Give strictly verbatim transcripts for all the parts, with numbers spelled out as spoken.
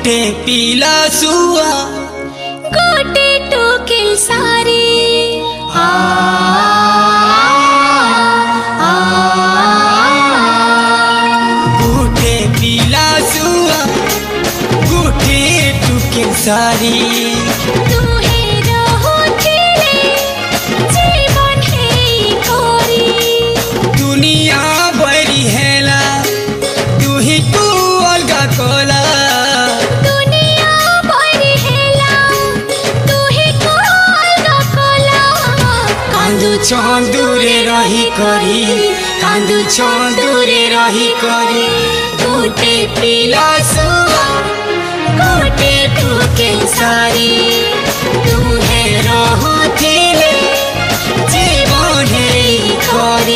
गोटे पीला सुआ गोटे टोकिल सारी आ, आ, आ, गोटे पीला सुआ गोटे टोकिल सारी दुनिया बड़ी हेला तू ही तू अलगा कोला दुनिया बड़ी हेला तू ही तू अलगा कोला कांदू चंदूरे रही करी कांदू चंदूरे रही करी गोटे पीला सुआ गोटे टोकिल सारी तू है रहुथिले जीवन है करी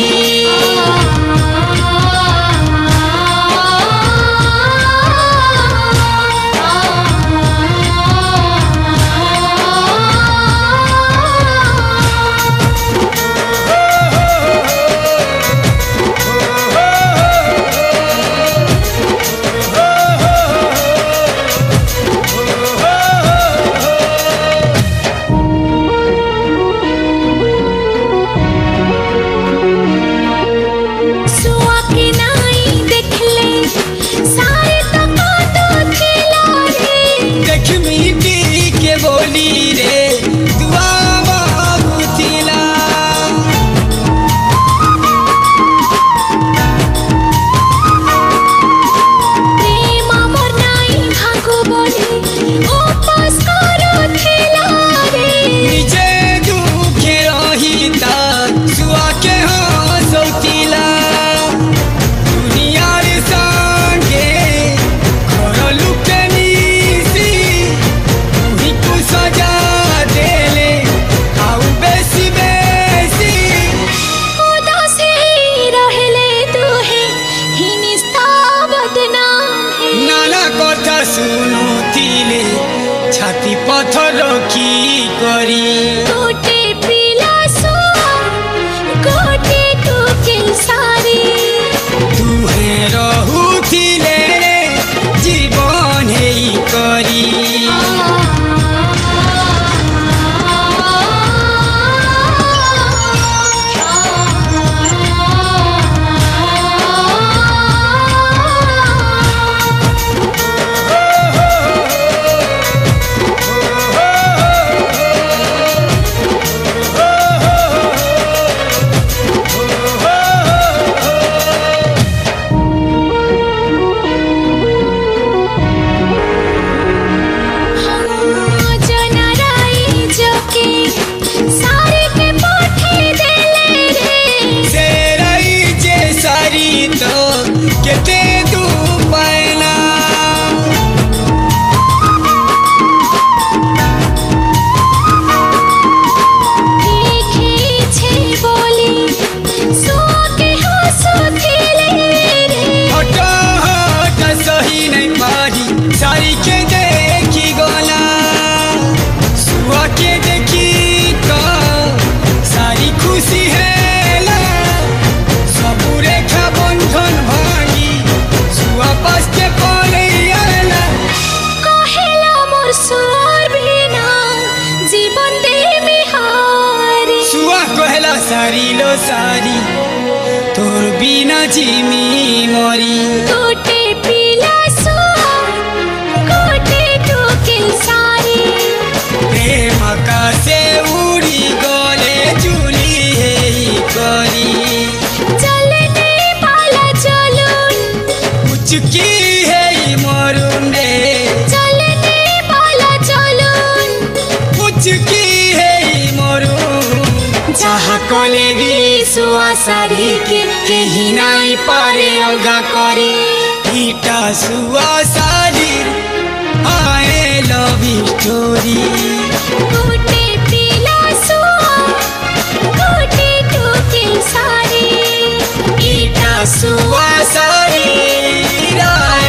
सुनुथिले छाती पत्थर की करी गोटे पीला सुआ गोटे टोकिल सारी तू है रहुथिले जीवन है करी केते तू पायना देखे छे बोली सोके हंसुथिले रे हट हट सही नहीं पारी सारी के देखी गोला सुआ के देखी तो सारी खुशी है सबू रेखा बंधन वापस के पले आला कहेला मोर सुर बिना जीवन दे मिहारी सुआ कहेला सारी लो सारी तोर बिना जीमी मरी गोटे पीला सुआ गोटे टोकिल सारी प्रेम का से उड़ी गले चुली है करी चलने वाला चलून चुकी है मरुंडे चलने वाला चलून चुकी है मरुन जहाँ कले भी सुआ सारी के कहीं नहीं पारे अलगा करे ईटा सुआ सारी आए लव स्टोरी गोटे पीला सुआ गोटे टोकिल सारी ईटा सुआ सारी